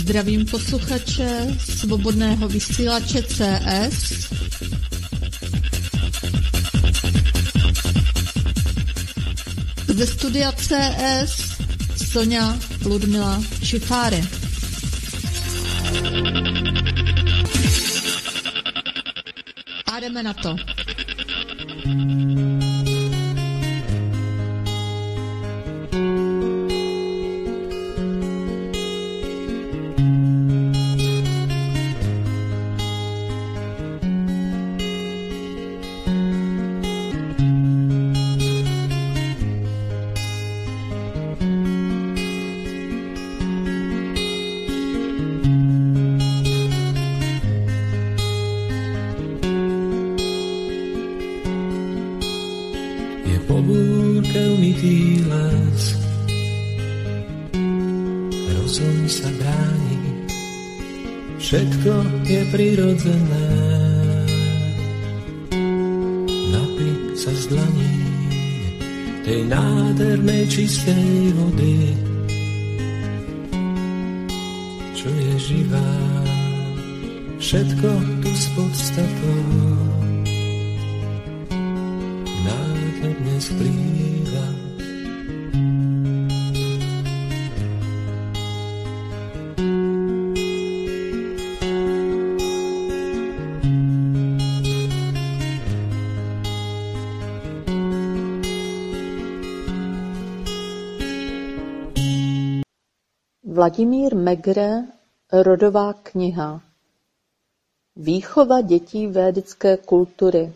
Zdravím posluchače Svobodného vysílače CS. Ze studia CS Sonja Ludmila Šifáry. A jdeme na to. Po búrke umytý les, rozum sa bráni, všetko je prirodzené. Napí sa z dlaní tej nádhernej čistej vody, čo je živá, všetko tu s podstatou. Dnes plýva. Vladimír Megre, rodová kniha. Výchova dětí védické kultury.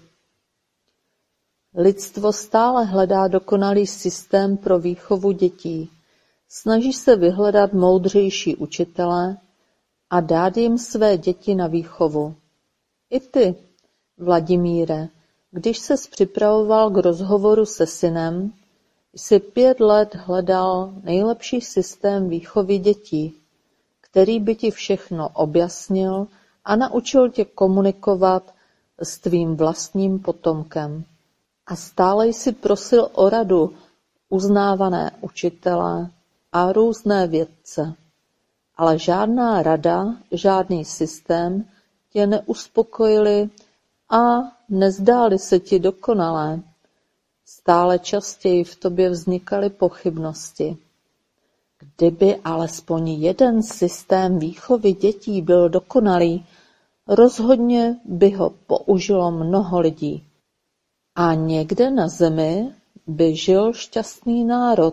Lidstvo stále hledá dokonalý systém pro výchovu dětí. Snaží se vyhledat moudřejší učitele a dát jim své děti na výchovu. I ty, Vladimíre, když ses připravoval k rozhovoru se synem, jsi 5 let hledal nejlepší systém výchovy dětí, který by ti všechno objasnil a naučil tě komunikovat s tvým vlastním potomkem. A stále jsi prosil o radu uznávané učitele a různé vědce. Ale žádná rada, žádný systém tě neuspokojili a nezdály se ti dokonalé. Stále častěji v tobě vznikaly pochybnosti. Kdyby alespoň jeden systém výchovy dětí byl dokonalý, rozhodně by ho použilo mnoho lidí. A někde na zemi by žil šťastný národ.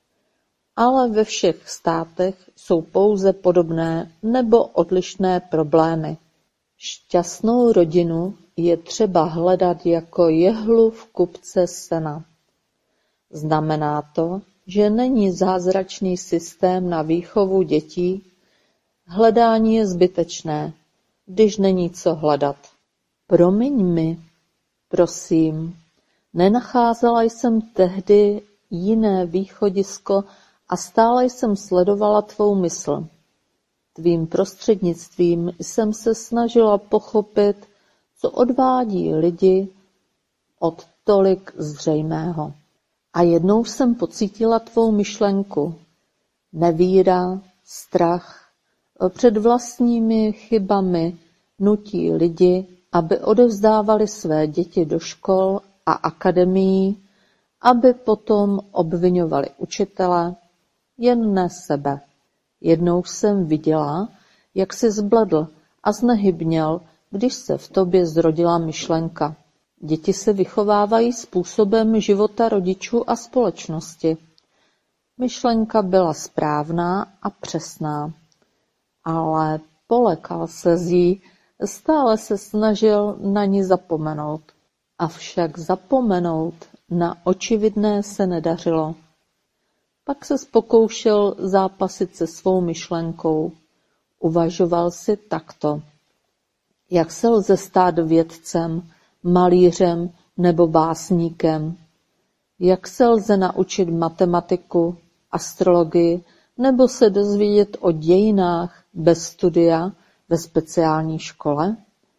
Ale ve všech státech jsou pouze podobné nebo odlišné problémy. Šťastnou rodinu je třeba hledat jako jehlu v kupce sena. Znamená to, že není zázračný systém na výchovu dětí. Hledání je zbytečné, když není co hledat. Promiň mi, prosím, nenacházela jsem tehdy jiné východisko a stále jsem sledovala tvou mysl. Tvým prostřednictvím jsem se snažila pochopit, co odvádí lidi od tolik zřejmého. A jednou jsem pocítila tvou myšlenku. Nevíra, strach před vlastními chybami nutí lidi, aby odevzdávali své děti do škol a akademií, aby potom obviňovali učitele, jen ne sebe. Jednou jsem viděla, jak jsi zbledl a znehybněl, když se v tobě zrodila myšlenka. Děti se vychovávají způsobem života rodičů a společnosti. Myšlenka byla správná a přesná, ale polekal se z ní, stále se snažil na ní zapomenout. Avšak zapomenout na očividné se nedařilo. Pak se pokoušel zápasit se svou myšlenkou. Uvažoval si takto. Jak se lze stát vědcem, malířem nebo básníkem? Jak se lze naučit matematiku, astrologii nebo se dozvědět o dějinách bez studia ve speciální škole?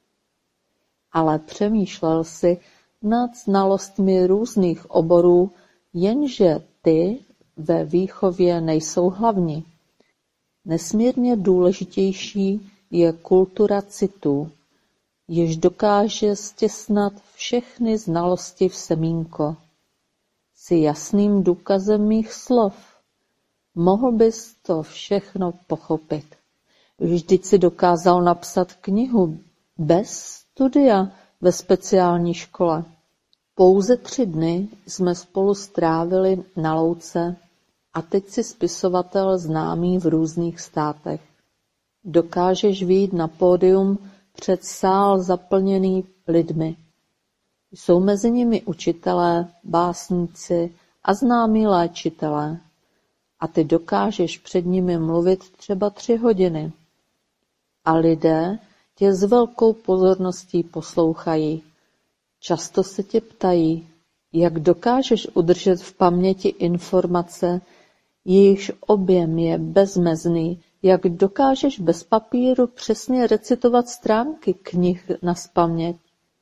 Ale přemýšlel si nad znalostmi různých oborů, jenže ty ve výchově nejsou hlavní. Nesmírně důležitější je kultura citu, jež dokáže stěsnat všechny znalosti v semínko. Jsi jasným důkazem mých slov. Mohl bys to všechno pochopit. Vždyť si dokázal napsat knihu bez studia ve speciální škole. Pouze 3 dny jsme spolu strávili na louce a teď jsi spisovatel známý v různých státech. Dokážeš vyjít na pódium před sál zaplněný lidmi. Jsou mezi nimi učitelé, básníci a známí léčitelé. A ty dokážeš před nimi mluvit třeba 3 hodiny. A lidé tě s velkou pozorností poslouchají. Často se tě ptají, jak dokážeš udržet v paměti informace, jejichž objem je bezmezný, jak dokážeš bez papíru přesně recitovat stránky knih nazpaměť.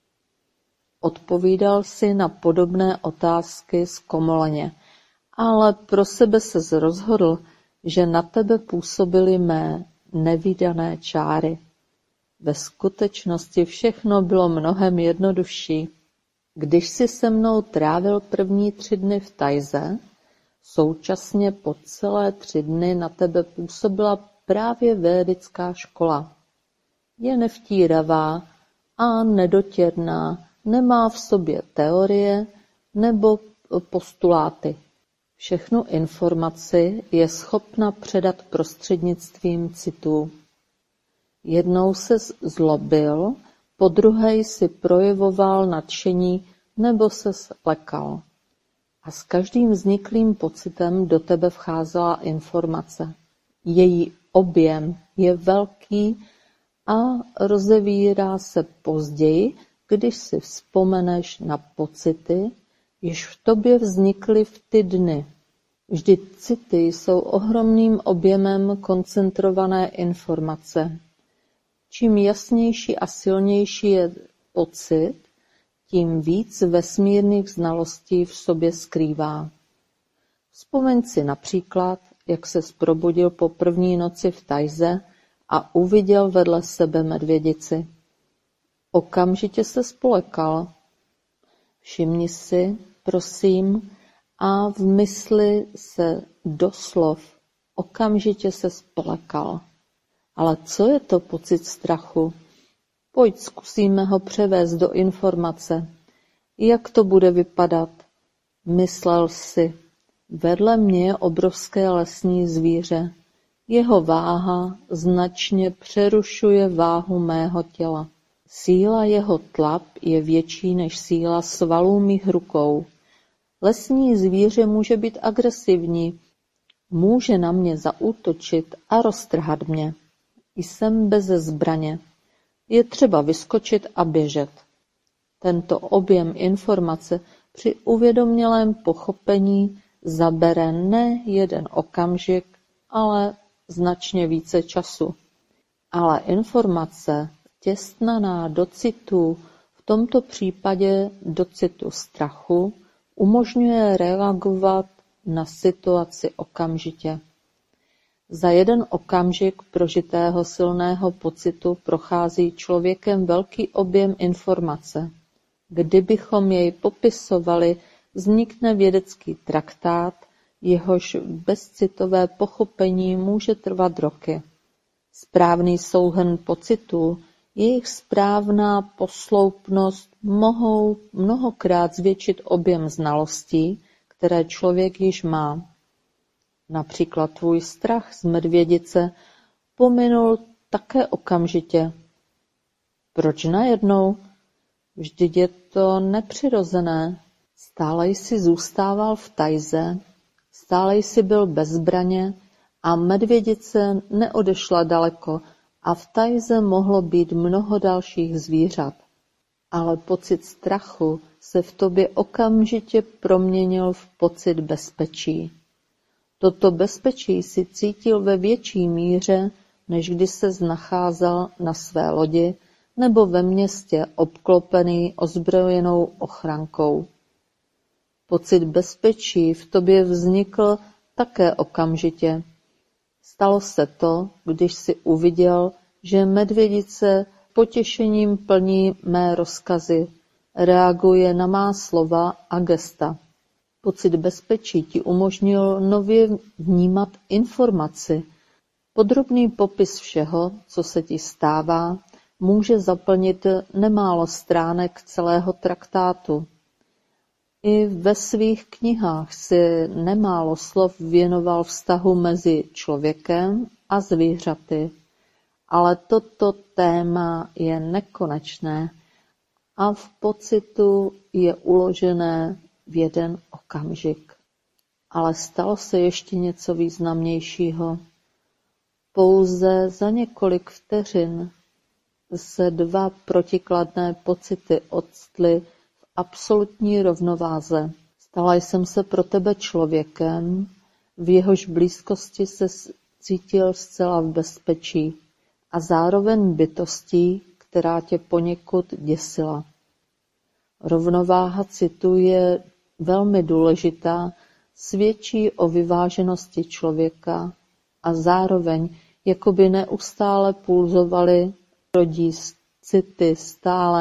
Odpovídal si na podobné otázky zkomoleně, ale pro sebe ses rozhodl, že na tebe působily mé nevídané čáry. Ve skutečnosti všechno bylo mnohem jednodušší. Když si se mnou trávil první 3 dny v Tajze, současně po celé 3 dny na tebe působila právě védická škola. Je nevtíravá a nedotěrná, nemá v sobě teorie nebo postuláty. Všechnu informaci je schopna předat prostřednictvím citů. Jednou se zlobil, podruhé si projevoval nadšení nebo se lekal. A s každým vzniklým pocitem do tebe vcházela informace. Její objem je velký a rozevírá se později, když si vzpomeneš na pocity, jež v tobě vznikly v ty dny. Vždyť city jsou ohromným objemem koncentrované informace. Čím jasnější a silnější je pocit, tím víc vesmírných znalostí v sobě skrývá. Vzpomeň si například, jak ses probudil po první noci v Tajze a uviděl vedle sebe medvědici. Okamžitě se spolekal. Všimni si, prosím, a v mysli se doslov okamžitě se spolekal. Ale co je to pocit strachu? Pojď, zkusíme ho převést do informace. Jak to bude vypadat? Myslel si, vedle mě je obrovské lesní zvíře. Jeho váha značně přerušuje váhu mého těla. Síla jeho tlap je větší než síla svalů mých rukou. Lesní zvíře může být agresivní, může na mě zaútočit a roztrhat mě. Jsem beze zbraně. Je třeba vyskočit a běžet. Tento objem informace při uvědomělém pochopení zabere ne jeden okamžik, ale značně více času. Ale informace těsnaná do citu, v tomto případě do citu strachu, umožňuje reagovat na situaci okamžitě. Za jeden okamžik prožitého silného pocitu prochází člověkem velký objem informace. Kdybychom jej popisovali, vznikne vědecký traktát, jehož bezcitové pochopení může trvat roky. Správný souhrn pocitů, jejich správná posloupnost mohou mnohokrát zvětšit objem znalostí, které člověk již má. Například tvůj strach z medvědice pominul také okamžitě. Proč najednou? Vždyť je to nepřirozené. Stále jsi zůstával v Tajze, stále jsi byl bez zbraně a medvědice neodešla daleko a v Tajze mohlo být mnoho dalších zvířat. Ale pocit strachu se v tobě okamžitě proměnil v pocit bezpečí. Toto bezpečí si cítil ve větší míře, než když ses nacházel na své lodi nebo ve městě obklopený ozbrojenou ochrankou. Pocit bezpečí v tobě vznikl také okamžitě. Stalo se to, když si uviděl, že medvědice potěšením plní mé rozkazy, reaguje na má slova a gesta. Pocit bezpečí ti umožnil nově vnímat informaci. Podrobný popis všeho, co se ti stává, může zaplnit nemálo stránek celého traktátu. I ve svých knihách si nemálo slov věnoval vztahu mezi člověkem a zvířaty, ale toto téma je nekonečné a v pocitu je uložené v jeden okamžik. Ale stalo se ještě něco významnějšího. Pouze za několik vteřin se dva protikladné pocity octly v absolutní rovnováze. Stala jsem se pro tebe člověkem, v jehož blízkosti se cítil zcela v bezpečí a zároveň bytostí, která tě poněkud děsila. Rovnováha citu je velmi důležitá, svědčí o vyváženosti člověka a zároveň jakoby neustále pulzovaly, rodí city stále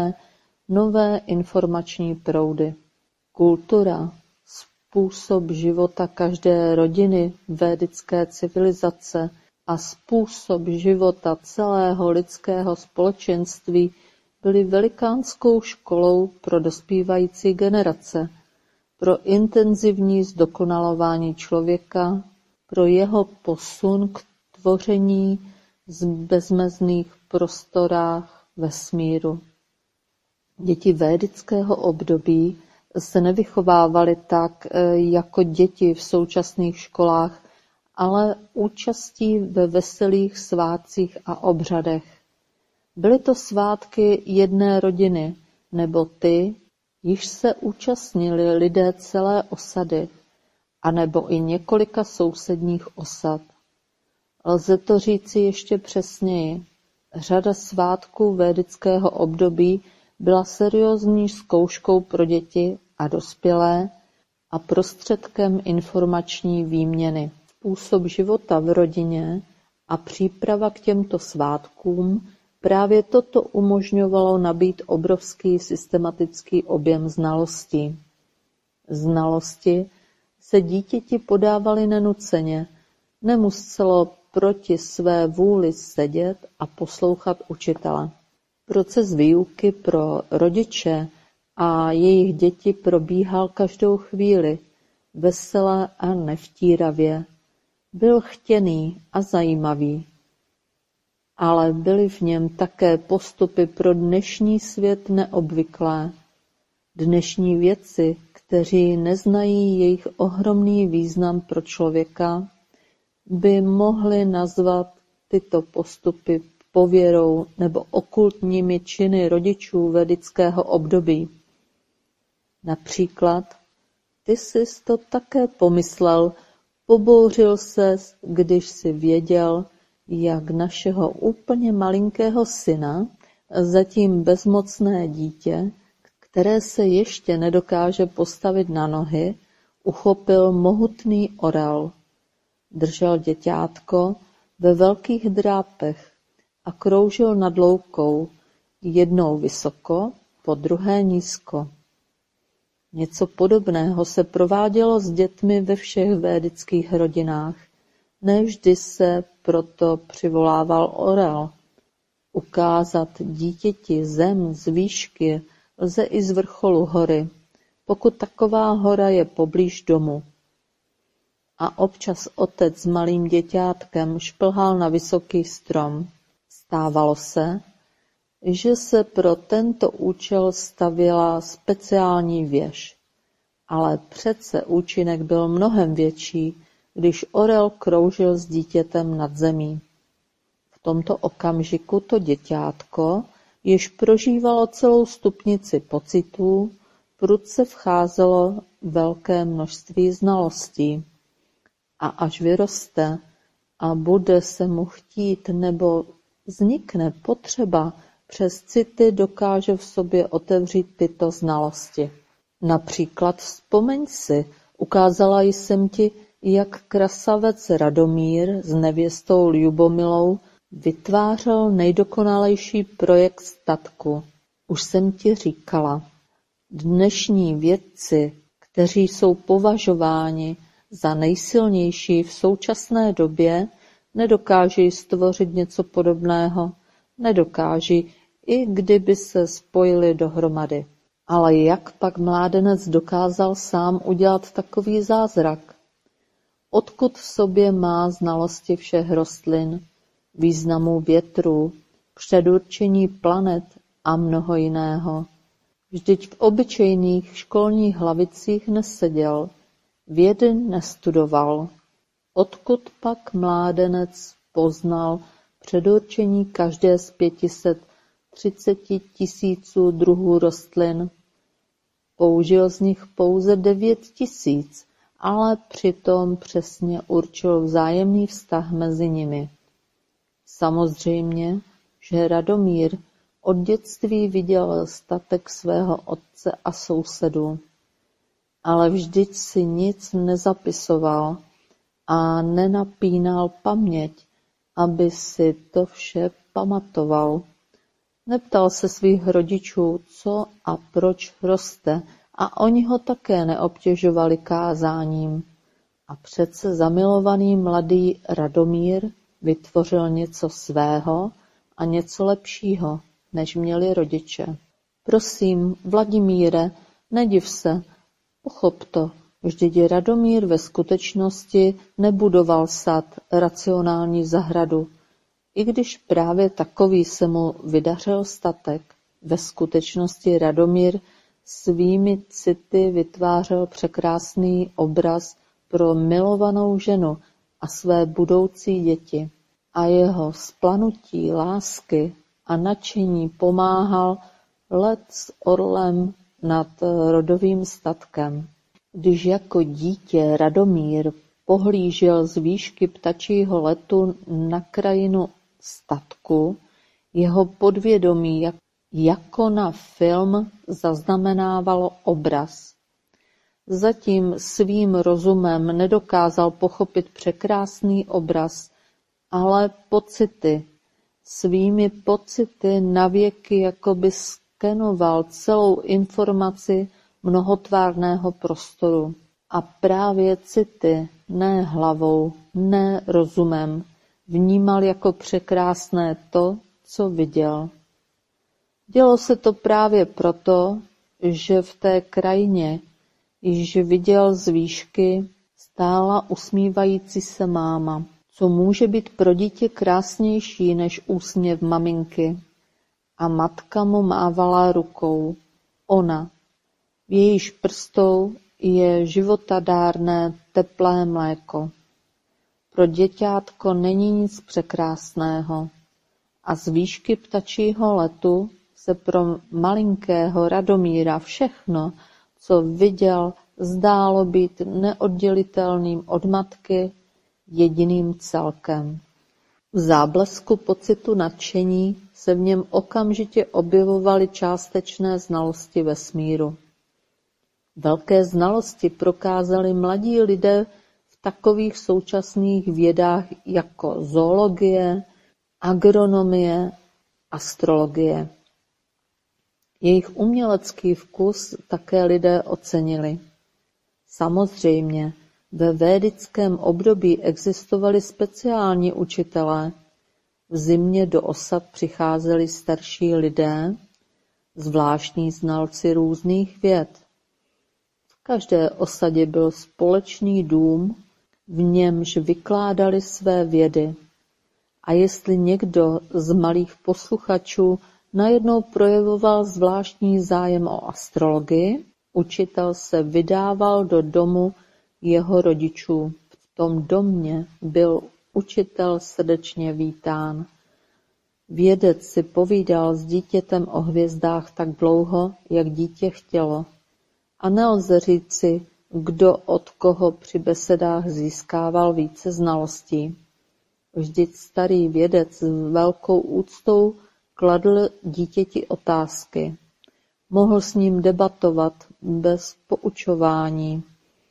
nové informační proudy. Kultura, způsob života každé rodiny védické civilizace a způsob života celého lidského společenství byly velikánskou školou pro dospívající generace, pro intenzivní zdokonalování člověka, pro jeho posun k tvoření z bezmezných prostorách vesmíru. Děti védického období se nevychovávaly tak, jako děti v současných školách, ale účastí ve veselých svátcích a obřadech. Byly to svátky jedné rodiny, nebo ty, již se účastnili lidé celé osady, anebo i několika sousedních osad. Lze to říci ještě přesněji. Řada svátků védického období byla seriózní zkouškou pro děti a dospělé a prostředkem informační výměny. Způsob života v rodině a příprava k těmto svátkům právě toto umožňovalo nabít obrovský systematický objem znalostí. Znalosti se dítěti podávaly nenuceně, nemuselo proti své vůli sedět a poslouchat učitele. Proces výuky pro rodiče a jejich děti probíhal každou chvíli, vesele a nevtíravě. Byl chtěný a zajímavý. Ale byly v něm také postupy pro dnešní svět neobvyklé. Dnešní vědci, kteří neznají jejich ohromný význam pro člověka, by mohli nazvat tyto postupy pověrou nebo okultními činy rodičů védického období. Například, ty jsi to také pomyslel, pobouřil ses, když si věděl, jak našeho úplně malinkého syna, zatím bezmocné dítě, které se ještě nedokáže postavit na nohy, uchopil mohutný orel. Držel děťátko ve velkých drápech a kroužil nad loukou, jednou vysoko, podruhé nízko. Něco podobného se provádělo s dětmi ve všech védických rodinách. Nevždy se proto přivolával orel. Ukázat dítěti zem z výšky lze i z vrcholu hory, pokud taková hora je poblíž domu. A občas otec s malým děťátkem šplhal na vysoký strom. Stávalo se, že se pro tento účel stavěla speciální věž. Ale přece účinek byl mnohem větší, když orel kroužil s dítětem nad zemí. V tomto okamžiku to děťátko, jež prožívalo celou stupnici pocitů, prudce vcházelo velké množství znalostí. A až vyroste a bude se mu chtít nebo vznikne potřeba, přes city dokáže v sobě otevřít tyto znalosti. Například vzpomeň si, ukázala jsem ti, jak krasavec Radomír s nevěstou Ljubomilou vytvářel nejdokonalejší projekt statku. Už jsem ti říkala, dnešní vědci, kteří jsou považováni za nejsilnější v současné době, nedokáží stvořit něco podobného, nedokáží, i kdyby se spojili dohromady. Ale jak pak mládenec dokázal sám udělat takový zázrak? Odkud v sobě má znalosti všech rostlin, významu větru, předurčení planet a mnoho jiného? Vždyť v obyčejných školních lavicích neseděl, vědy nestudoval. Odkud pak mládenec poznal předurčení každé z 530 000 druhů rostlin? Použil z nich pouze 9 000, ale přitom přesně určil vzájemný vztah mezi nimi. Samozřejmě, že Radomír od dětství viděl statek svého otce a sousedů, ale vždyť si nic nezapisoval a nenapínal paměť, aby si to vše pamatoval. Neptal se svých rodičů, co a proč roste, a oni ho také neobtěžovali kázáním. A přece zamilovaný mladý Radomír vytvořil něco svého a něco lepšího, než měli rodiče. Prosím, Vladimíre, nediv se, pochop to, vždyť Radomír ve skutečnosti nebudoval sad, racionální zahradu, i když právě takový se mu vydařil statek. Ve skutečnosti Radomír svými city vytvářel překrásný obraz pro milovanou ženu a své budoucí děti. A jeho splanutí lásky a nadšení pomáhal let s orlem nad rodovým statkem. Když jako dítě Radomír pohlížel z výšky ptačího letu na krajinu statku, jeho podvědomí jako na film zaznamenávalo obraz. Zatím svým rozumem nedokázal pochopit překrásný obraz, ale pocity. Svými pocity navěky jakoby skenoval celou informaci mnohotvárného prostoru. A právě city, ne hlavou, ne rozumem, vnímal jako překrásné to, co viděl. Dělo se to právě proto, že v té krajině, již viděl z výšky, stála usmívající se máma. Co může být pro dítě krásnější než úsměv maminky? A matka mu mávala rukou. Ona. V jejíž prstou je životadárné teplé mléko. Pro děťátko není nic překrásného. A z výšky ptačího letu se pro malinkého Radomíra všechno, co viděl, zdálo být neoddělitelným od matky, jediným celkem. V záblesku pocitu nadšení se v něm okamžitě objevovaly částečné znalosti vesmíru. Velké znalosti prokázali mladí lidé v takových současných vědách jako zoologie, agronomie, astrologie. Jejich umělecký vkus také lidé ocenili. Samozřejmě, ve védickém období existovali speciální učitelé. V zimě do osad přicházeli starší lidé, zvláštní znalci různých věd. V každé osadě byl společný dům, v němž vykládali své vědy. A jestli někdo z malých posluchačů najednou projevoval zvláštní zájem o astrologii, učitel se vydával do domu jeho rodičů. V tom domě byl učitel srdečně vítán. Vědec si povídal s dítětem o hvězdách tak dlouho, jak dítě chtělo. A nelze říci, kdo od koho při besedách získával více znalostí. Vždyť starý vědec s velkou úctou kladl dítěti otázky. Mohl s ním debatovat bez poučování.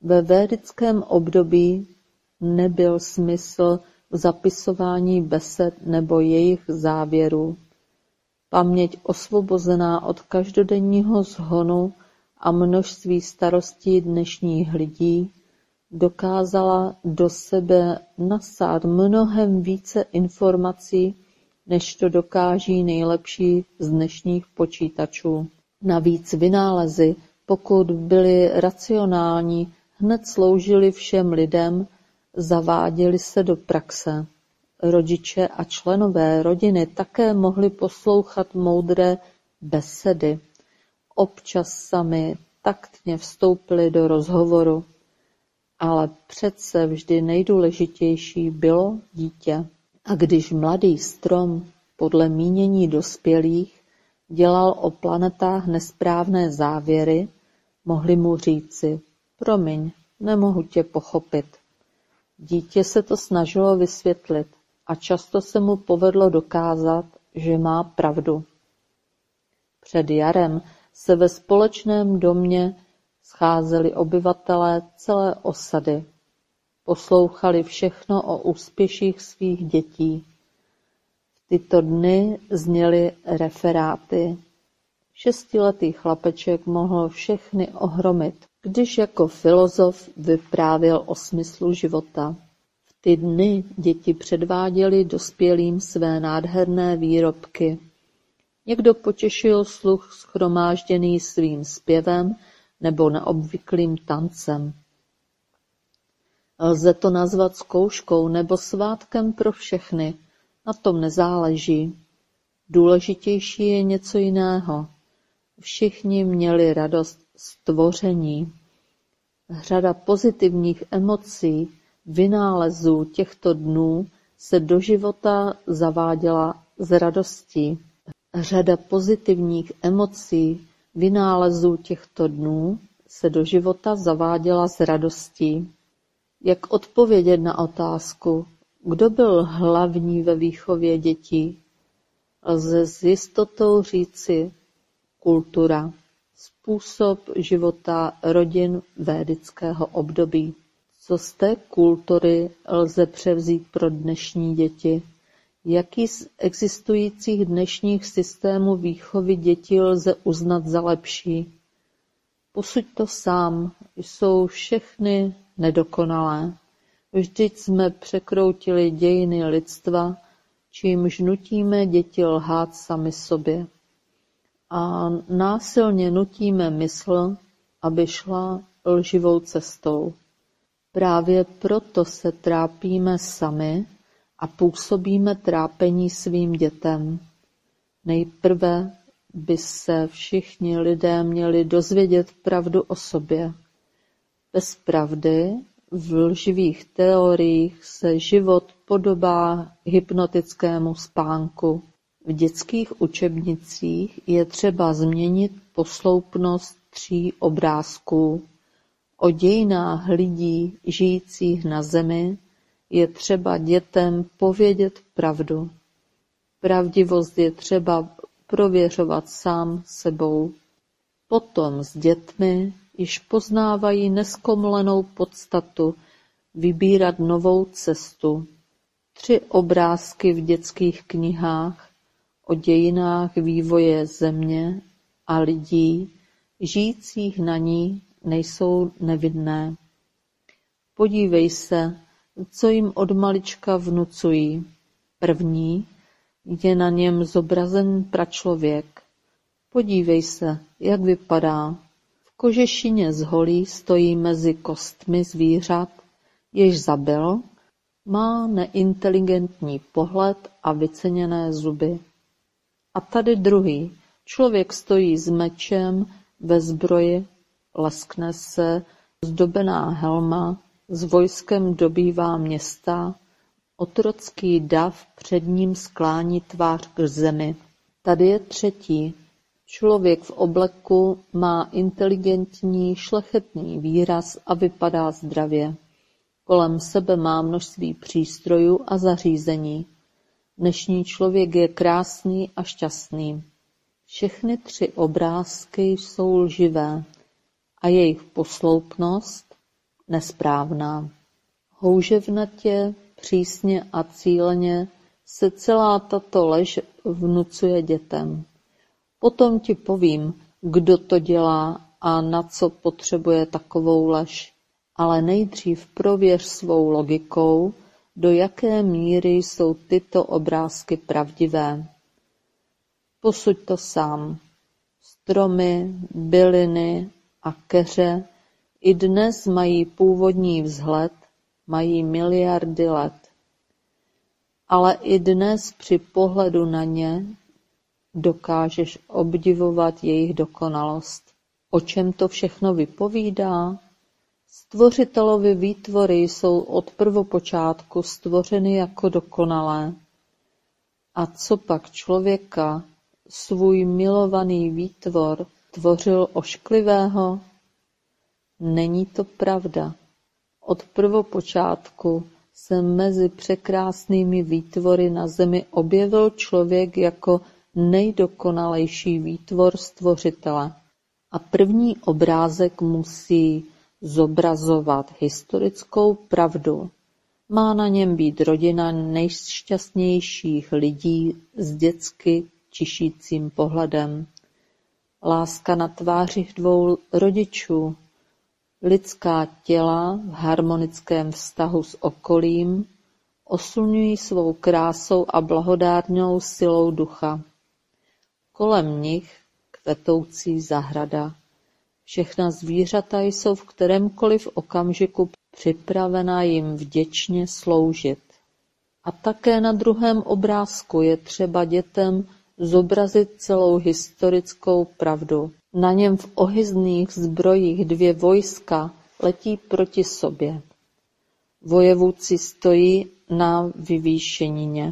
Ve védickém období nebyl smysl v zapisování besed nebo jejich závěrů. Paměť osvobozená od každodenního zhonu a množství starostí dnešních lidí dokázala do sebe nasát mnohem více informací, než to dokáží nejlepší z dnešních počítačů. Navíc vynálezy, pokud byly racionální, hned sloužily všem lidem, zaváděly se do praxe. Rodiče a členové rodiny také mohli poslouchat moudré besedy. Občas sami taktně vstoupili do rozhovoru. Ale přece vždy nejdůležitější bylo dítě. A když mladý strom, podle mínění dospělých, dělal o planetách nesprávné závěry, mohli mu říci: promiň, nemohu tě pochopit. Dítě se to snažilo vysvětlit a často se mu povedlo dokázat, že má pravdu. Před jarem se ve společném domě scházeli obyvatelé celé osady. Poslouchali všechno o úspěších svých dětí. V tyto dny zněly referáty. 6letý chlapeček mohl všechny ohromit, když jako filozof vyprávěl o smyslu života. V ty dny děti předváděly dospělým své nádherné výrobky. Někdo potěšil sluch shromážděný svým zpěvem nebo neobvyklým tancem. Lze to nazvat zkouškou nebo svátkem pro všechny, na tom nezáleží. Důležitější je něco jiného. Všichni měli radost z tvoření. Řada pozitivních emocí, vynálezů těchto dnů se do života zaváděla z radostí. Řada pozitivních emocí, vynálezů těchto dnů se do života zaváděla s radostí. Jak odpovědět na otázku, kdo byl hlavní ve výchově dětí? Lze s jistotou říci kultura, způsob života rodin védického období. Co z té kultury lze převzít pro dnešní děti? Jaký z existujících dnešních systémů výchovy dětí lze uznat za lepší? Posuď to sám, jsou všechny nedokonalé. Vždyť jsme překroutili dějiny lidstva, čímž nutíme děti lhát sami sobě. A násilně nutíme mysl, aby šla lživou cestou. Právě proto se trápíme sami a působíme trápení svým dětem. Nejprve by se všichni lidé měli dozvědět pravdu o sobě. Bez pravdy v lživých teoriích se život podobá hypnotickému spánku. V dětských učebnicích je třeba změnit posloupnost 3 obrázků. O dějinách lidí žijících na zemi je třeba dětem povědět pravdu. Pravdivost je třeba prověřovat sám sebou. Potom s dětmi již poznávají nezkomlenou podstatu, vybírat novou cestu. 3 obrázky v dětských knihách o dějinách vývoje země a lidí, žijících na ní, nejsou nevinné. Podívej se, co jim od malička vnucují. První je na něm zobrazen pračlověk. Podívej se, jak vypadá. V kožešině z holí stojí mezi kostmi zvířat, jež zabil, má neinteligentní pohled a vyceněné zuby. A tady druhý. Člověk stojí s mečem ve zbroji, leskne se, zdobená helma, s vojskem dobývá města, otrocký dav před ním sklání tvář k zemi. Tady je třetí. Člověk v obleku má inteligentní, šlechetný výraz a vypadá zdravě. Kolem sebe má množství přístrojů a zařízení. Dnešní člověk je krásný a šťastný. Všechny 3 obrázky jsou lživé a jejich posloupnost nesprávná. Houževnatě, přísně a cíleně se celá tato lež vnucuje dětem. Potom ti povím, kdo to dělá a na co potřebuje takovou lež. Ale nejdřív prověř svou logikou, do jaké míry jsou tyto obrázky pravdivé. Posuď to sám. Stromy, byliny a keře i dnes mají původní vzhled, mají miliardy let. Ale i dnes při pohledu na ně dokážeš obdivovat jejich dokonalost. O čem to všechno vypovídá? Stvořitelovy výtvory jsou od prvopočátku stvořeny jako dokonalé. A co pak člověka, svůj milovaný výtvor, tvořil ošklivého? Není to pravda. Od prvopočátku se mezi překrásnými výtvory na zemi objevil člověk jako nejdokonalejší výtvor stvořitele. A první obrázek musí zobrazovat historickou pravdu. Má na něm být rodina nejšťastnějších lidí s dětsky čišícím pohledem. Láska na tvářích dvou rodičů. Lidská těla v harmonickém vztahu s okolím oslňují svou krásou a blahodárnou silou ducha. Kolem nich kvetoucí zahrada. Všechna zvířata jsou v kterémkoliv okamžiku připravena jim vděčně sloužit. A také na druhém obrázku je třeba dětem zobrazit celou historickou pravdu. Na něm v ohyzných zbrojích dvě vojska letí proti sobě. Vojevůdci stojí na vyvýšenině.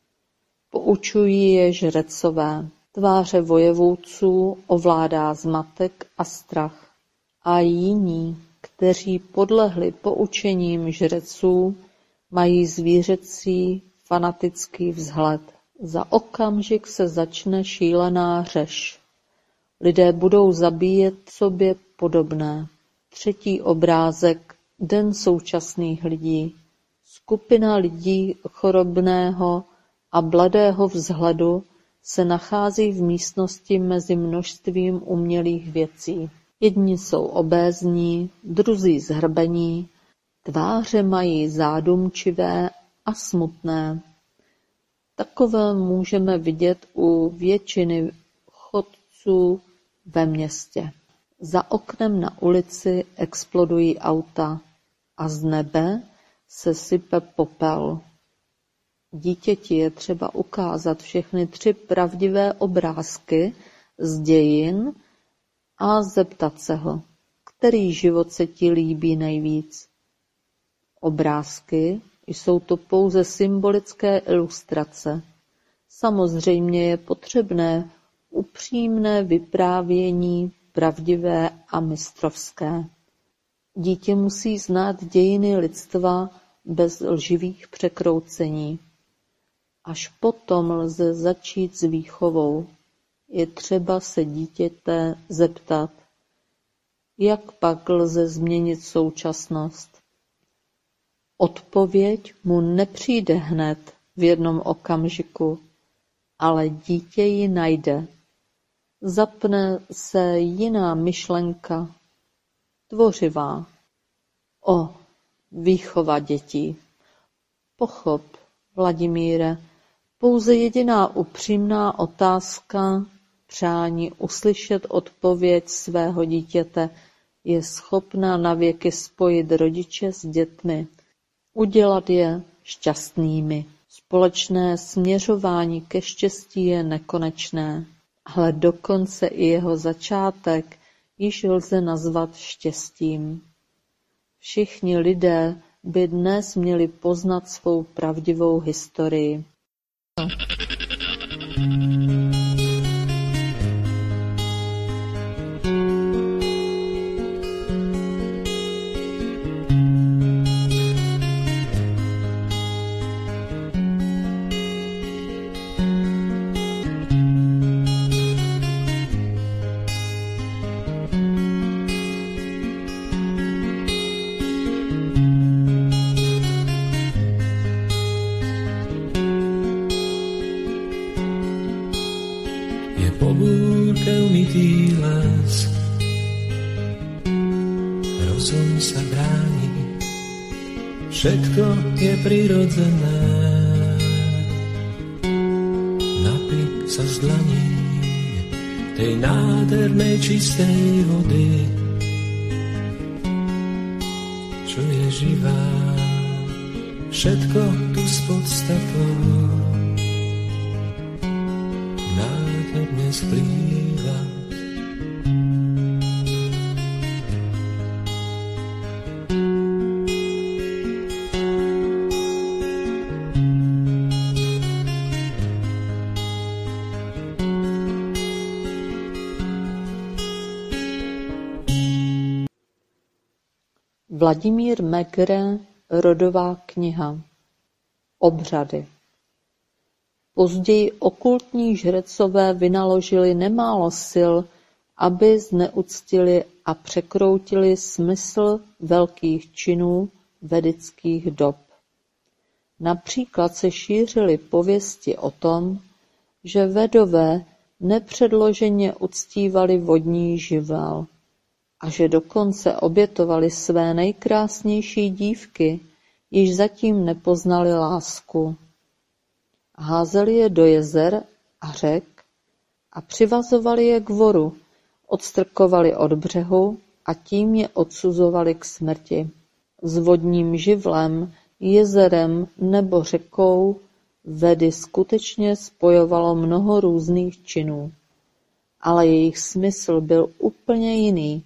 Poučují je žrecové. Tváře vojevůdců ovládá zmatek a strach. A jiní, kteří podlehli poučením žreců, mají zvířecí fanatický vzhled. Za okamžik se začne šílená řeš. Lidé budou zabíjet sobě podobné. Třetí obrázek, den současných lidí. Skupina lidí chorobného a bledého vzhledu se nachází v místnosti mezi množstvím umělých věcí. Jedni jsou obézní, druzí zhrbení, tváře mají zádumčivé a smutné. Takové můžeme vidět u většiny chodců ve městě. Za oknem na ulici explodují auta a z nebe se sype popel. Dítěti je třeba ukázat všechny 3 pravdivé obrázky z dějin a zeptat se ho, který život se ti líbí nejvíc. Obrázky jsou to pouze symbolické ilustrace. Samozřejmě je potřebné upřímné vyprávění, pravdivé a mistrovské. Dítě musí znát dějiny lidstva bez lživých překroucení. Až potom lze začít s výchovou. Je třeba se dítěte zeptat, jak pak lze změnit současnost. Odpověď mu nepřijde hned v jednom okamžiku, ale dítě ji najde. Zapne se jiná myšlenka, tvořivá. Výchova dětí. Pochop, Vladimíre, pouze jediná upřímná otázka, přání uslyšet odpověď svého dítěte je schopná navěky spojit rodiče s dětmi, udělat je šťastnými. Společné směřování ke štěstí je nekonečné, ale dokonce i jeho začátek již lze nazvat štěstím. Všichni lidé by dnes měli poznat svou pravdivou historii. umytý les. Rozum sa bráni, všetko je prirodzené. Napij sa z dlaní tej nádhernej čistej vody, čo je živá, všetko tu s podstatou nádherne splýva. Vladimír Megre, Rodová kniha. Obřady. Později okultní žrecové vynaložili nemálo sil, aby zneuctili a překroutili smysl velkých činů vedických dob. Například se šířily pověsti o tom, že Vedové nepředloženě uctívali vodní živel a že dokonce obětovali své nejkrásnější dívky, již zatím nepoznali lásku. Házeli je do jezer a řek a přivazovali je k voru, odstrkovali od břehu a tím je odsuzovali k smrti. S vodním živlem, jezerem nebo řekou Vedy skutečně spojovalo mnoho různých činů, ale jejich smysl byl úplně jiný.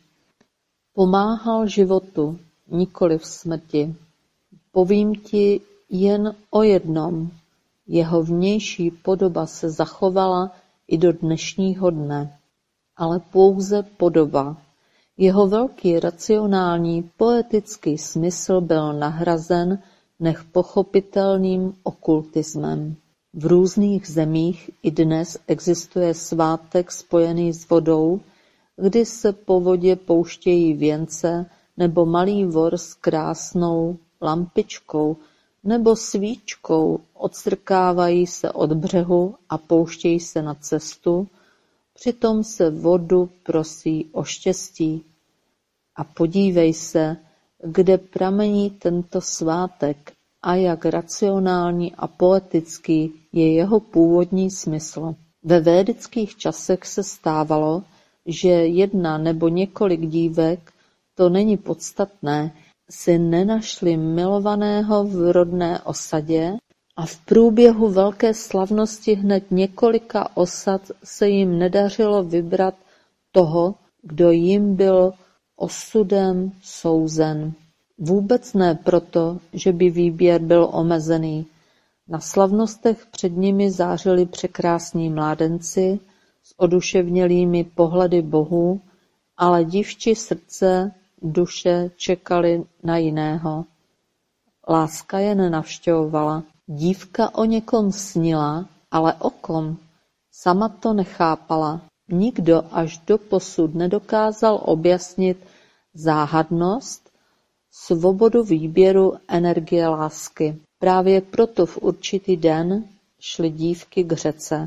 Pomáhal životu, nikoliv smrti. Povím ti jen o jednom. Jeho vnější podoba se zachovala i do dnešního dne. Ale pouze podoba. Jeho velký racionální poetický smysl byl nahrazen nepochopitelným okultismem. V různých zemích i dnes existuje svátek spojený s vodou, kdy se po vodě pouštějí věnce nebo malý vor s krásnou lampičkou nebo svíčkou, odstrkávají se od břehu a pouštějí se na cestu, přitom se vodu prosí o štěstí. A podívej se, kde pramení tento svátek a jak racionální a poetický je jeho původní smysl. Ve védických časech se stávalo, že jedna nebo několik dívek, to není podstatné, si nenašli milovaného v rodné osadě a v průběhu velké slavnosti hned několika osad se jim nedařilo vybrat toho, kdo jim byl osudem souzen. Vůbec ne proto, že by výběr byl omezený. Na slavnostech před nimi zářili překrásní mládenci s oduševnělými pohledy bohů, ale dívčí srdce, duše čekali na jiného. Láska je nenavštěvovala. Dívka o někom snila, ale o kom? Sama to nechápala. Nikdo až doposud nedokázal objasnit záhadnost, svobodu výběru energie lásky. Právě proto v určitý den šly dívky k řece.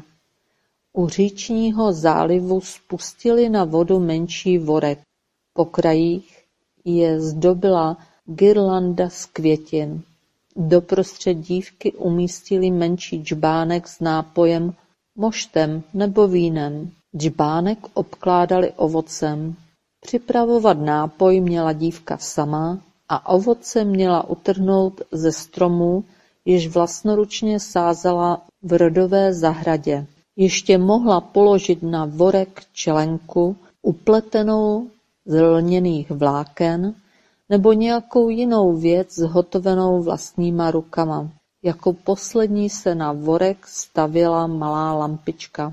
U říčního zálivu spustili na vodu menší vorek. Po krajích je zdobila girlanda z květin. Doprostřed dívky umístili menší džbánek s nápojem, moštem nebo vínem. Džbánek obkládali ovocem. Připravovat nápoj měla dívka sama a ovoce měla utrhnout ze stromů, jež vlastnoručně sázela v rodové zahradě. Ještě mohla položit na vorek čelenku upletenou z lněných vláken nebo nějakou jinou věc zhotovenou vlastníma rukama. Jako poslední se na vorek stavěla malá lampička.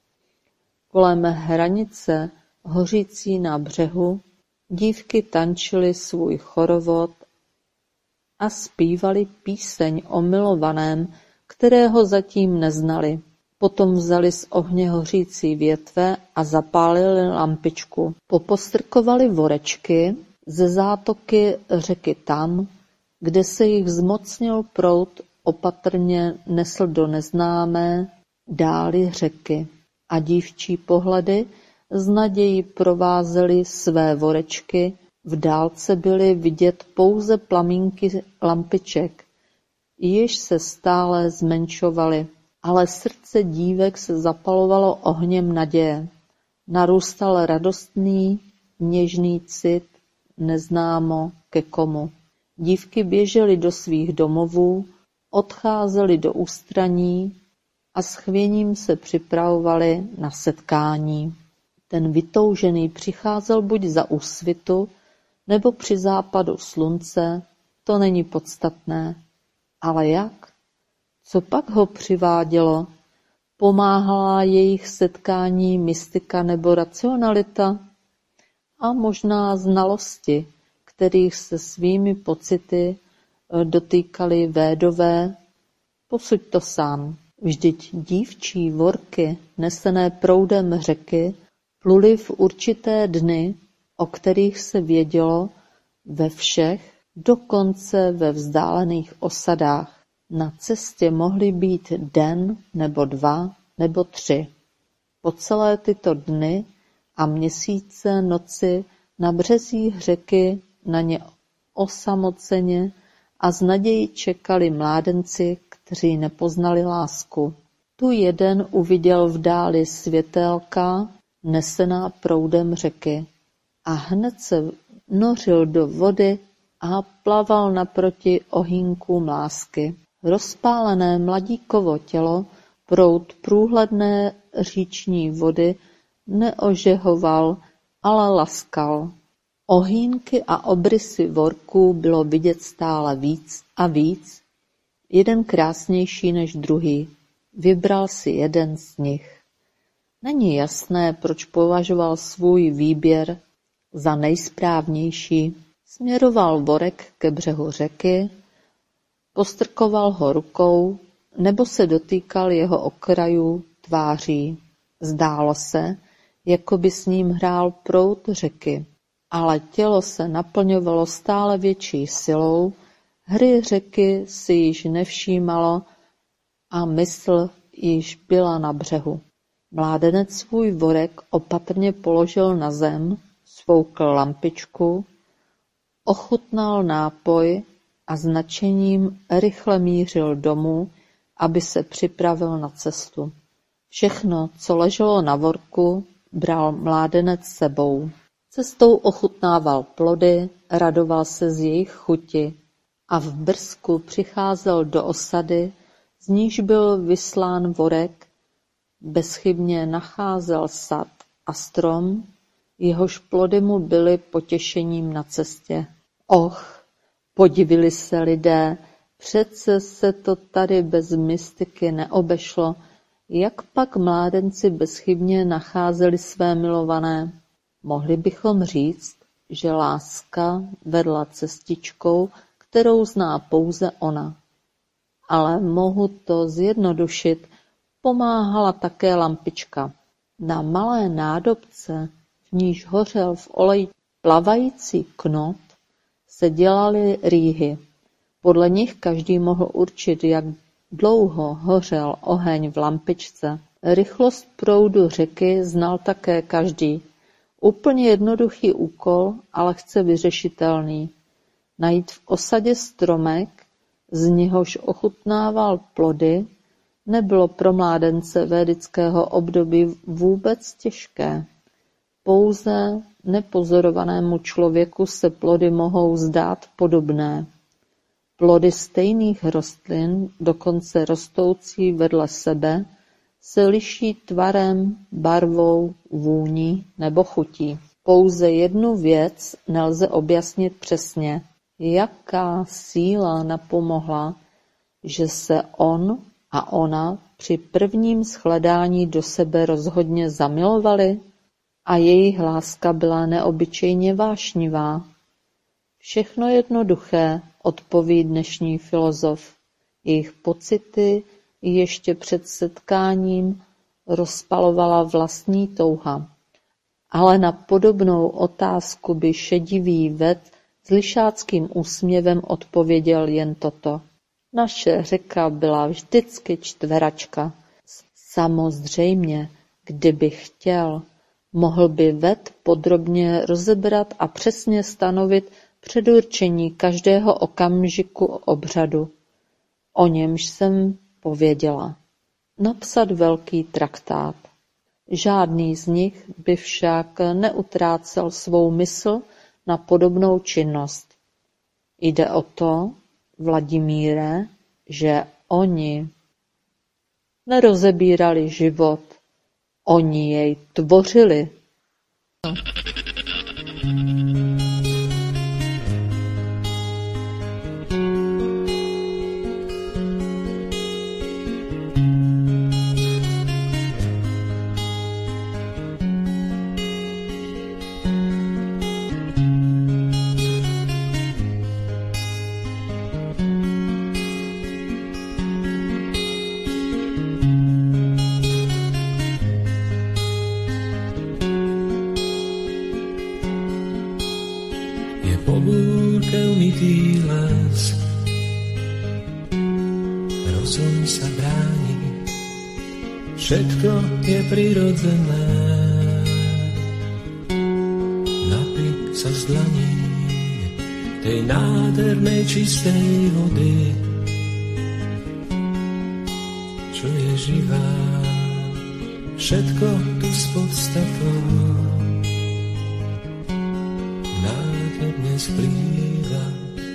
Kolem hranice, hořící na břehu, dívky tančily svůj chorovod a zpívali píseň o milovaném, kterého zatím neznali. Potom vzali z ohně hořící větve a zapálili lampičku. Popostrkovali vorečky ze zátoky řeky tam, kde se jich zmocnil proud, opatrně nesl do neznámé dály řeky. A dívčí pohledy s nadějí provázely své vorečky, v dálce byly vidět pouze plamínky lampiček, již se stále zmenšovaly, ale srdce dívek se zapalovalo ohněm naděje. Narůstal radostný, něžný cit, neznámo ke komu. Dívky běžely do svých domovů, odcházely do ústraní a s chvěním se připravovaly na setkání. Ten vytoužený přicházel buď za úsvitu, nebo při západu slunce, to není podstatné. Ale jak? Co pak ho přivádělo? Pomáhala jejich setkání mystika nebo racionalita? A možná znalosti, kterých se svými pocity dotýkali Védové? Posuď to sám. Vždyť dívčí vorky, nesené proudem řeky, pluly v určité dny, o kterých se vědělo ve všech, dokonce ve vzdálených osadách. Na cestě mohly být den nebo 2 nebo 3. Po celé tyto dny a měsíce noci na březích řeky na ně osamoceně a s nadějí čekali mládenci, kteří nepoznali lásku. Tu jeden uviděl v dáli světélka, nesená proudem řeky, a hned se nořil do vody a plaval naproti ohýnkům lásky. Rozpálené mladíkovo tělo proud průhledné říční vody neožehoval, ale laskal. Ohýnky a obrysy vorků bylo vidět stále víc a víc, jeden krásnější než druhý. Vybral si jeden z nich. Není jasné, proč považoval svůj výběr za nejsprávnější. Směroval vorek ke břehu řeky, postrkoval ho rukou nebo se dotýkal jeho okrajů tváří. Zdálo se, jako by s ním hrál proud řeky, ale tělo se naplňovalo stále větší silou, hry řeky si již nevšímalo a mysl již byla na břehu. Mládenec svůj vorek opatrně položil na zem, svoukl lampičku, ochutnal nápoj a s nadšením rychle mířil domů, aby se připravil na cestu. Všechno, co leželo na vorku, bral mládenec sebou. Cestou ochutnával plody, radoval se z jejich chuti a v brzku přicházel do osady, z níž byl vyslán vorek, bezchybně nacházel sad a strom, jehož plody mu byly potěšením na cestě. Och, podivili se lidé, přece se to tady bez mystiky neobešlo, jak pak mládenci bezchybně nacházeli své milované. Mohli bychom říct, že láska vedla cestičkou, kterou zná pouze ona. Ale mohu to zjednodušit, pomáhala také lampička. Na malé nádobce, v níž hořel v oleji plavající knot, se dělaly rýhy. Podle nich každý mohl určit, jak dlouho hořel oheň v lampičce. Rychlost proudu řeky znal také každý. Úplně jednoduchý úkol, ale chce vyřešitelný. Najít v osadě stromek, z něhož ochutnával plody, nebylo pro mládence védického období vůbec těžké. Pouze nepozorovanému člověku se plody mohou zdát podobné. Plody stejných rostlin, dokonce rostoucí vedle sebe, se liší tvarem, barvou, vůní nebo chutí. Pouze jednu věc nelze objasnit přesně. Jaká síla napomohla, že se on a ona při prvním shledání do sebe rozhodně zamilovali a jejich láska byla neobyčejně vášnivá? Všechno jednoduché, odpoví dnešní filozof. Jejich pocity ještě před setkáním rozpalovala vlastní touha. Ale na podobnou otázku by šedivý ved s lišáckým úsměvem odpověděl jen toto. Naše řeka byla vždycky čtveračka. Samozřejmě, kdybych chtěl, Mohl by ved podrobně rozebrat a přesně stanovit předurčení každého okamžiku obřadu. O němž jsem pověděla. Napsat velký traktát. Žádný z nich by však neutrácel svou mysl na podobnou činnost. Jde o to, Vladimíre, že oni nerozebírali život, oni jej tvořili. Po búrke umytý les, rozum sa bráni, všetko je prirodzené. Napí sa z dlaní tej nádhernej čistej vody, čo je živá, všetko tu s podstatou. Splýva.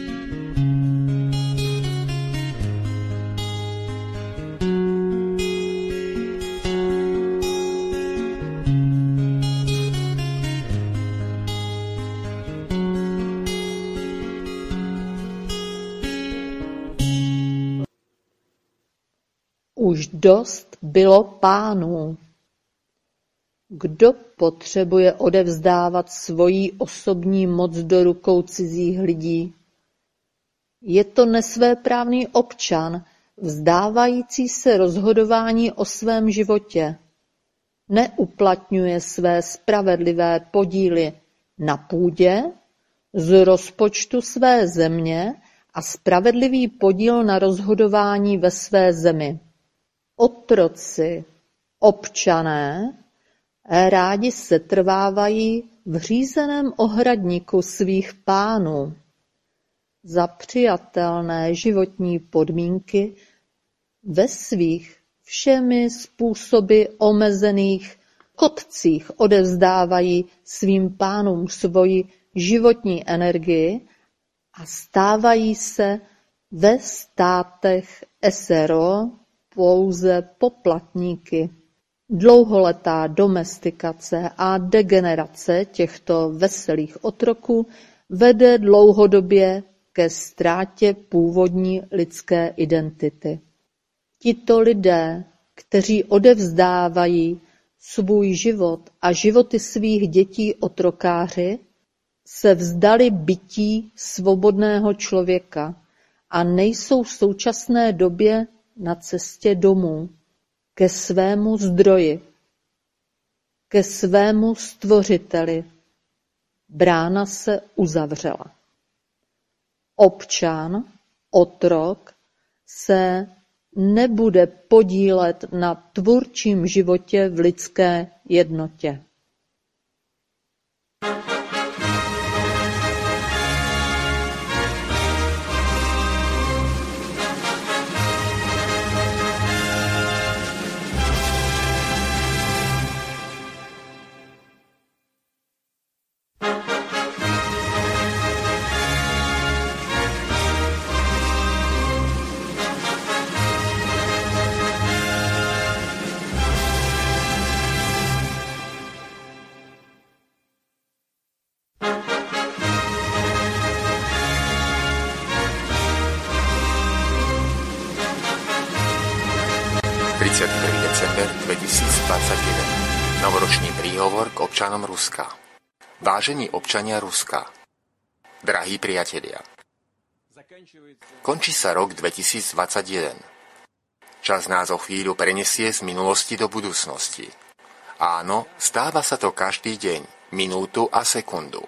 Už dost bylo pánů. Kdo potřebuje odevzdávat svoji osobní moc do rukou cizích lidí? Je to nesvéprávný občan, vzdávající se rozhodování o svém životě. Neuplatňuje své spravedlivé podíly na půdě, z rozpočtu své země a spravedlivý podíl na rozhodování ve své zemi. Otroci, občané, rádi setrvávají v řízeném ohradníku svých pánů. Za přijatelné životní podmínky ve svých všemi způsoby omezených kotcích odevzdávají svým pánům svoji životní energii a stávají se ve státech SRO pouze poplatníky. Dlouholetá domestikace a degenerace těchto veselých otroků vede dlouhodobě ke ztrátě původní lidské identity. Tito lidé, kteří odevzdávají svůj život a životy svých dětí otrokáři, se vzdali bytí svobodného člověka a nejsou v současné době na cestě domů, ke svému zdroji, ke svému stvořiteli. Brána se uzavřela. Občan, otrok, se nebude podílet na tvůrčím životě v lidské jednotě. December 2021. Novoročný príhovor k občanom Ruska. Vážení občania Ruska, drahí priatelia, končí sa rok 2021. Čas nás o chvíľu prenesie z minulosti do budúcnosti. Áno, stáva sa to každý deň, minútu a sekundu.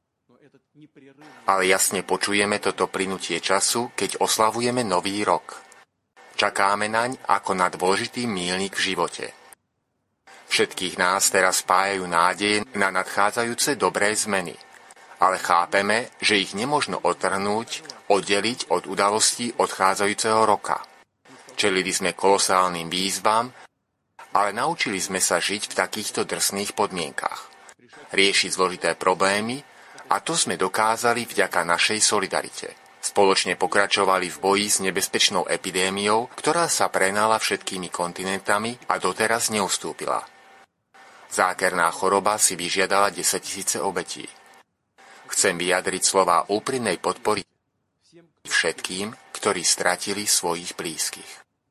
Ale jasne počujeme toto plynutie času, keď oslavujeme nový rok. Čakáme naň ako na dôležitý míľnik v živote. Všetkých nás teraz spájajú nádeje na nadchádzajúce dobré zmeny. Ale chápeme, že ich nemožno odtrhnúť, oddeliť od udalostí odchádzajúceho roka. Čelili sme kolosálnym výzvam, ale naučili sme sa žiť v takýchto drsných podmienkach. Riešiť zložité problémy, a to sme dokázali vďaka našej solidarite. Spoločne pokračovali v boji s nebezpečnou epidémiou, ktorá sa prenala všetkými kontinentami a doteraz neustúpila. Zákerná choroba si vyžiadala 10 000 obetí. Chcem vyjadriť slová úprimnej podpory všetkým, ktorí stratili svojich blízkych.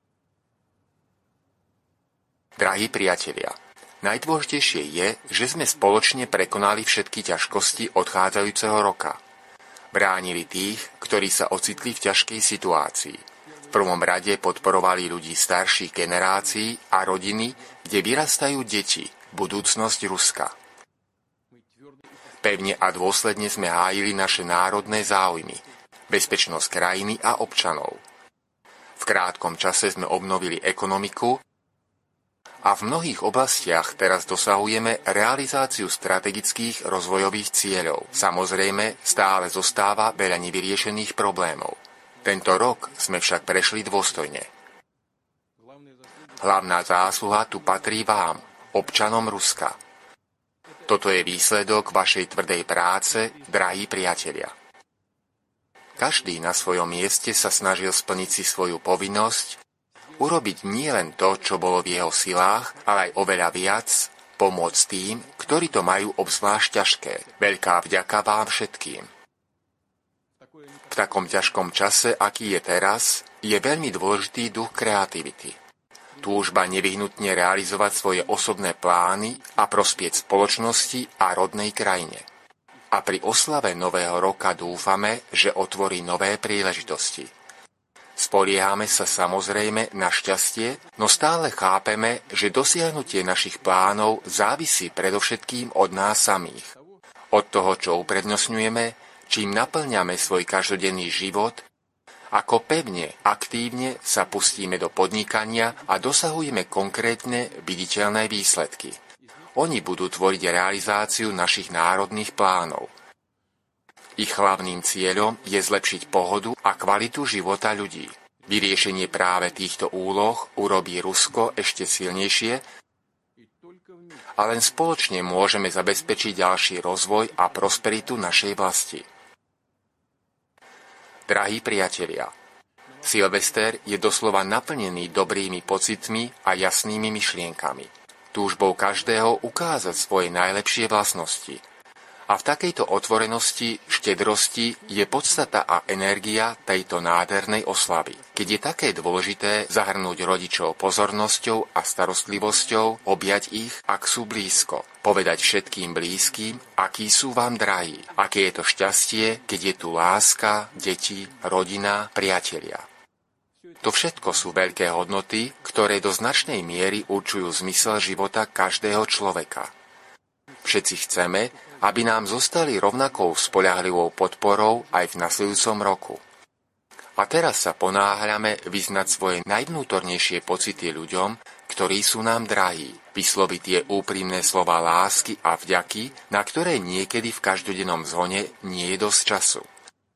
Drahí priatelia, najdôležitejšie je, že sme spoločne prekonali všetky ťažkosti odchádzajúceho roka. Bránili tých, ktorí sa ocitli v ťažkej situácii. V prvom rade podporovali ľudí starších generácií a rodiny, kde vyrastajú deti, budúcnosť Ruska. Pevne a dôsledne sme hájili naše národné záujmy, bezpečnosť krajiny a občanov. V krátkom čase sme obnovili ekonomiku a v mnohých oblastiach teraz dosahujeme realizáciu strategických rozvojových cieľov. Samozrejme, stále zostáva veľa nevyriešených problémov. Tento rok sme však prešli dôstojne. Hlavná zásluha tu patrí vám, občanom Ruska. Toto je výsledok vašej tvrdej práce, drahí priatelia. Každý na svojom mieste sa snažil splniť si svoju povinnosť, urobiť nielen to, čo bolo v jeho silách, ale aj oveľa viac, pomôcť tým, ktorí to majú obzvlášť ťažké. Veľká vďaka vám všetkým. V takom ťažkom čase, aký je teraz, je veľmi dôležitý duch kreativity. Túžba nevyhnutne realizovať svoje osobné plány a prospieť spoločnosti a rodnej krajine. A pri oslave Nového roka dúfame, že otvorí nové príležitosti. Spoliehame sa samozrejme na šťastie, no stále chápeme, že dosiahnutie našich plánov závisí predovšetkým od nás samých. Od toho, čo uprednostňujeme, čím naplňame svoj každodenný život, ako pevne, aktívne sa pustíme do podnikania a dosahujeme konkrétne, viditeľné výsledky. Oni budú tvoriť realizáciu našich národných plánov. Ich hlavným cieľom je zlepšiť pohodu a kvalitu života ľudí. Vyriešenie práve týchto úloh urobí Rusko ešte silnejšie a len spoločne môžeme zabezpečiť ďalší rozvoj a prosperitu našej vlasti. Drahí priatelia, Silvester je doslova naplnený dobrými pocitmi a jasnými myšlienkami, túžbou každého ukázať svoje najlepšie vlastnosti. A v takejto otvorenosti, štedrosti je podstata a energia tejto nádhernej oslavy. Keď je také dôležité zahrnúť rodičov pozornosťou a starostlivosťou, objať ich, ak sú blízko. Povedať všetkým blízkym, akí sú vám drahí. Aké je to šťastie, keď je tu láska, deti, rodina, priatelia. To všetko sú veľké hodnoty, ktoré do značnej miery určujú zmysel života každého človeka. Všetci chceme, aby nám zostali rovnakou spoľahlivou podporou aj v nasledujúcom roku. A teraz sa ponáhľame vyznať svoje najvnútornejšie pocity ľuďom, ktorí sú nám drahí, vysloviť tie úprimné slová lásky a vďaky, na ktoré niekedy v každodennom zvone nie je dosť času.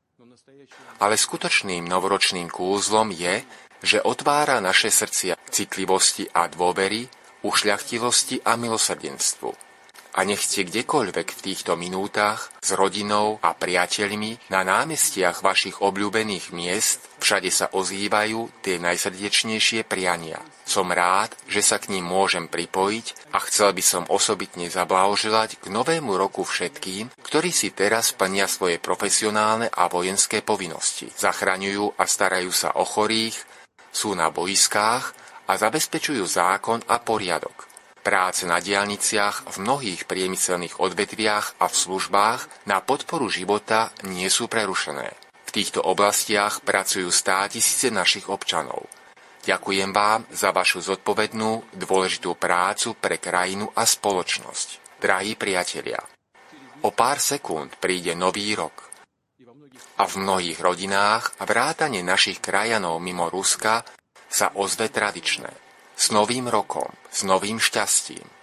Ale skutočným novoročným kúzlom je, že otvára naše srdcia citlivosti a dôvery, ušľachtilosti a milosrdenstvu. A nechcete kdekoľvek v týchto minútach s rodinou a priateľmi na námestiach vašich obľúbených miest, všade sa ozývajú tie najsrdečnejšie priania. Som rád, že sa k ním môžem pripojiť a chcel by som osobitne zablahoželať k novému roku všetkým, ktorí si teraz plnia svoje profesionálne a vojenské povinnosti. Zachraňujú a starajú sa o chorých, sú na boiskách a zabezpečujú zákon a poriadok. Práce na diaľniciach v mnohých priemyselných odvetviach a v službách na podporu života nie sú prerušené. V týchto oblastiach pracujú 100 000 našich občanov. Ďakujem vám za vašu zodpovednú, dôležitú prácu pre krajinu a spoločnosť. Drahí priatelia, o pár sekúnd príde nový rok. A v mnohých rodinách a vrátane našich krajanov mimo Ruska sa ozve tradičné. S novým rokom, s novým šťastím.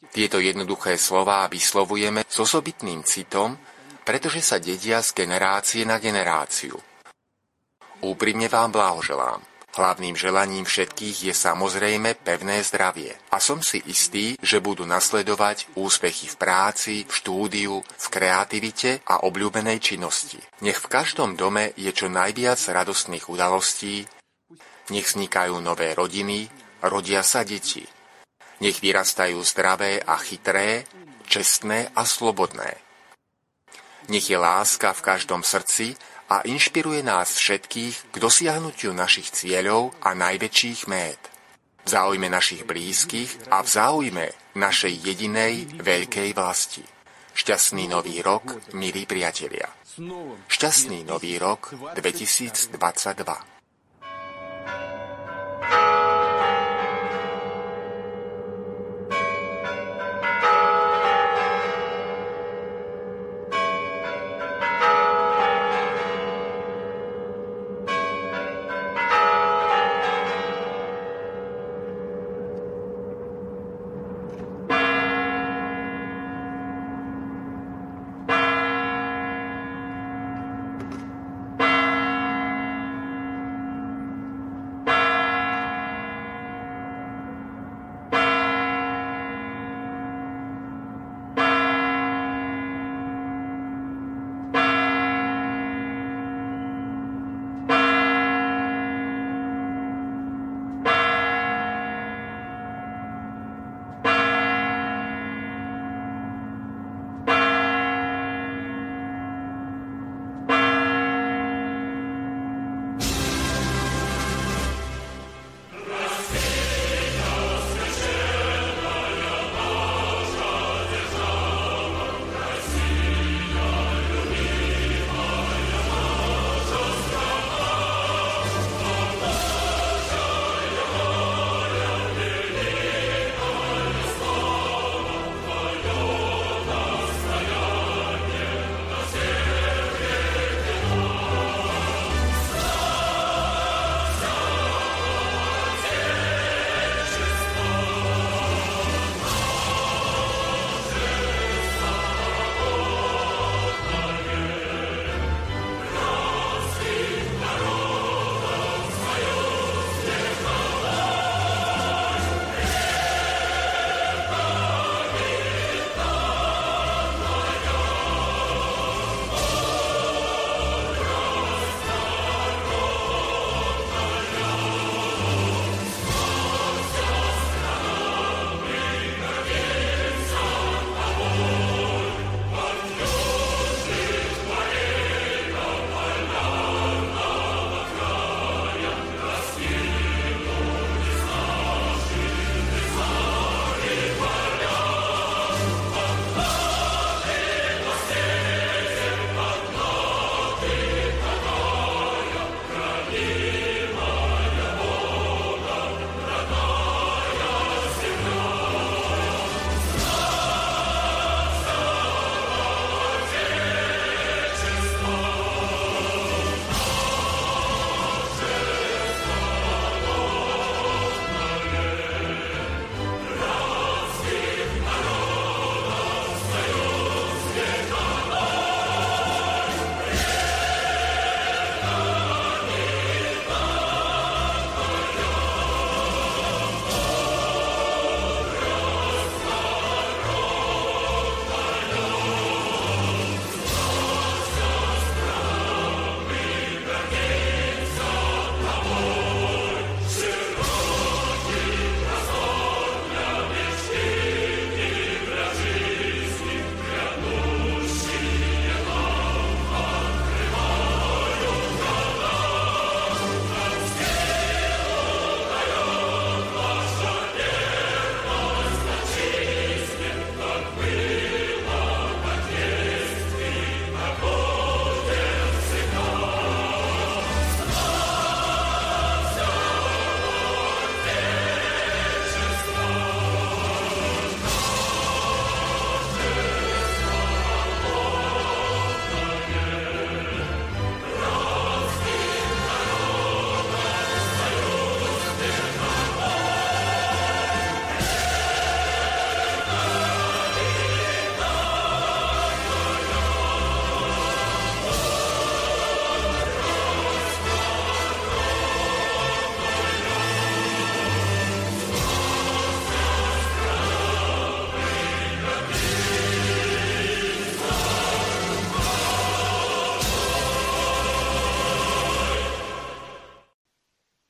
Tieto jednoduché slová vyslovujeme s osobitným citom, pretože sa dedia z generácie na generáciu. Úprimne vám blahoželám. Hlavným želaním všetkých je samozrejme pevné zdravie. A som si istý, že budú nasledovať úspechy v práci, v štúdiu, v kreativite a obľúbenej činnosti. Nech v každom dome je čo najviac radostných udalostí, nech vznikajú nové rodiny, rodia sa deti. Nech vyrastajú zdravé a chytré, čestné a slobodné. Nech je láska v každom srdci a inšpiruje nás všetkých k dosiahnutiu našich cieľov a najväčších mét. V záujme našich blízkych a v záujme našej jedinej veľkej vlasti. Šťastný nový rok, milí priatelia. Šťastný nový rok 2022.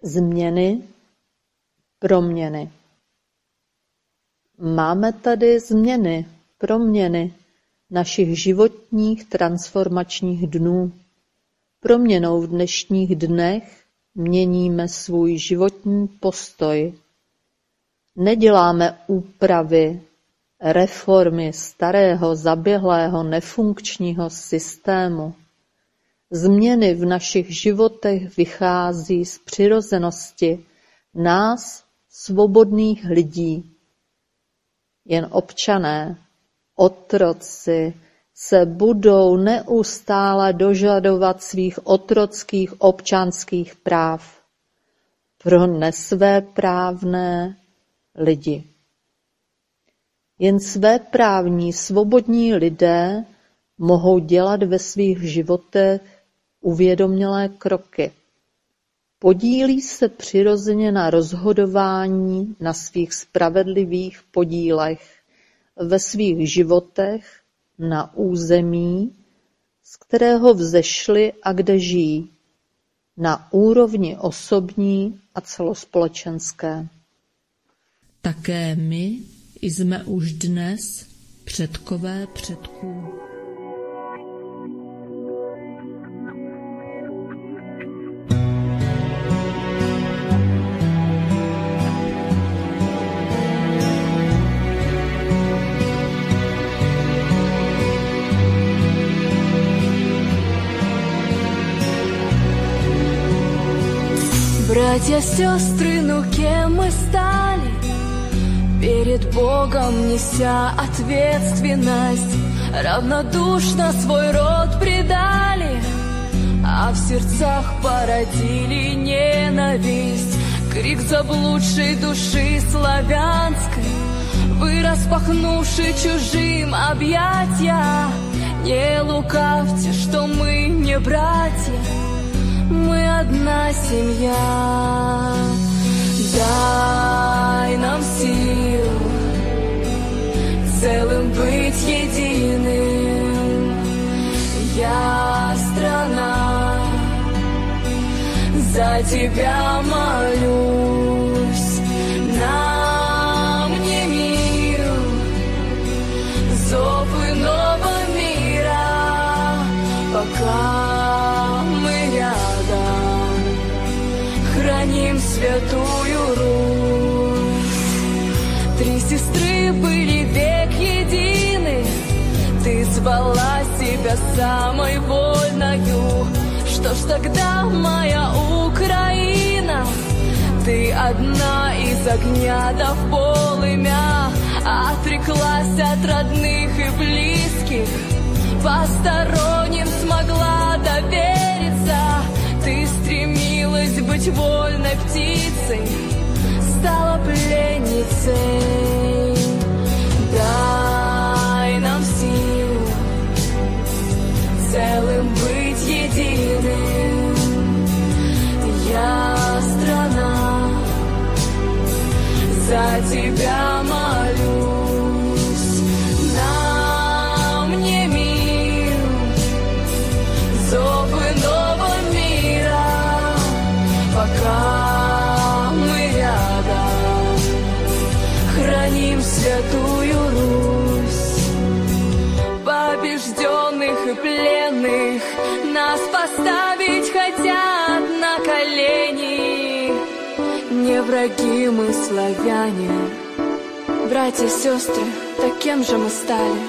Změny, proměny. Máme tady změny, proměny našich životních transformačních dnů. Proměnou v dnešních dnech měníme svůj životní postoj. Neděláme úpravy, reformy starého, zaběhlého, nefunkčního systému. Změny v našich životech vychází z přirozenosti nás, svobodných lidí. Jen občané, otroci, se budou neustále dožadovat svých otrockých občanských práv pro nesvéprávné lidi. Jen svéprávní, svobodní lidé mohou dělat ve svých životech uvědomělé kroky. Podílí se přirozeně na rozhodování na svých spravedlivých podílech ve svých životech na území, z kterého vzešli a kde žijí, na úrovni osobní a celospolečenské. Také my jsme už dnes předkové předků. Братья, сестры, ну кем мы стали? Перед Богом неся ответственность, равнодушно свой род предали, а в сердцах породили ненависть. Крик заблудшей души славянской, вы, распахнувши чужим объятия, не лукавьте, что мы не братья, мы одна семья. Дай нам сил целым быть единым. Я, страна, за тебя молюсь. Нам не мир, зов иного мира, пока мы рядом храним святую Русь. Три сестры были век едины, ты звала себя самой вольною. Что ж тогда, моя Украина, ты одна из огня до полымя, отреклась от родных и близких, посторонним смогла довериться. Ты стремилась быть вольной птицей, стала пленницей. Дай нам сил целым быть единым. Я, страна, за тебя молюсь. Нам не мир, зов иного мира, пока мы рядом храним святую Русь. Побежденных и пленных нас поставить хотят на колени. Не враги мы, славяне, братья, сестры, так кем же мы стали?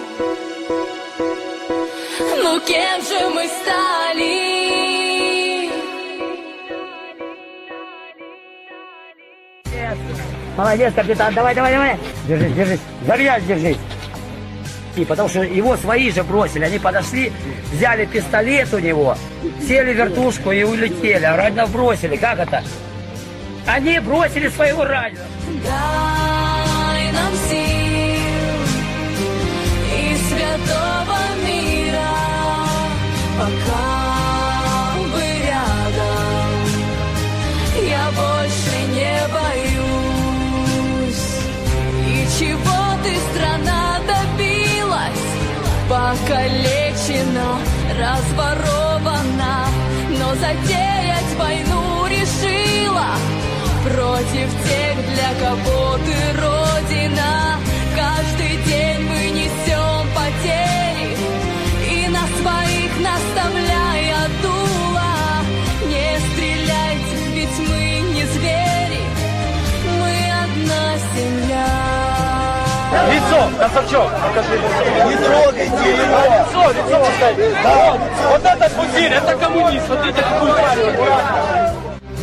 Ну кем же мы стали? Молодец, капитан, давай, давай, давай. Держись, держись, за грязь держись. И потому что его свои же бросили, они подошли, взяли пистолет у него, сели в вертушку и улетели, а раненого бросили. Как это? Они бросили своего раненого. Дай нам сил и святого мира, пока мы рядом, я больше не боюсь. И чего ты, страна, добилась? Покалечена, разворована, но затеять войну решила. совершила против тех, для кого ты родина. Каждый день мы несем потери, и на своих наставляя дуло. Не стреляйте, ведь мы не звери, мы одна семья. Лицо, красавчок, покажи лицо. Не трогайте его. Лицо поставь. Да. Вот этот пузырь, это коммунист, вот это какую правильно.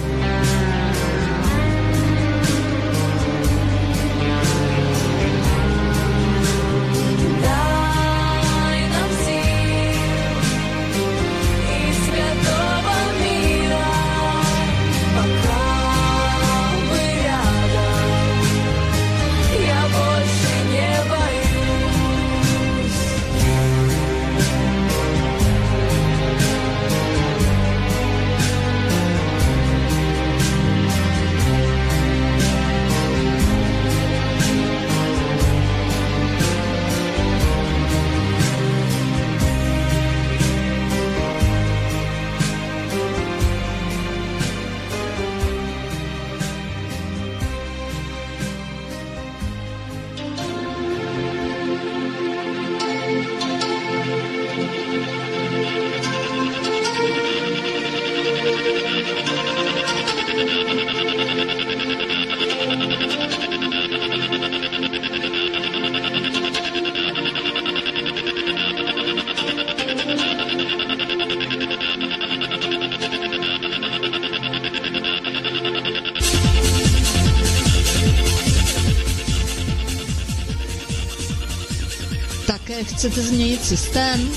Také chcete změnit systém?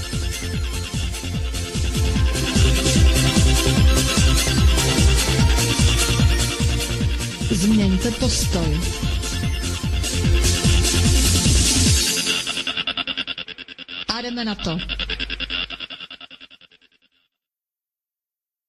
Změňte postoj. A jdeme na to.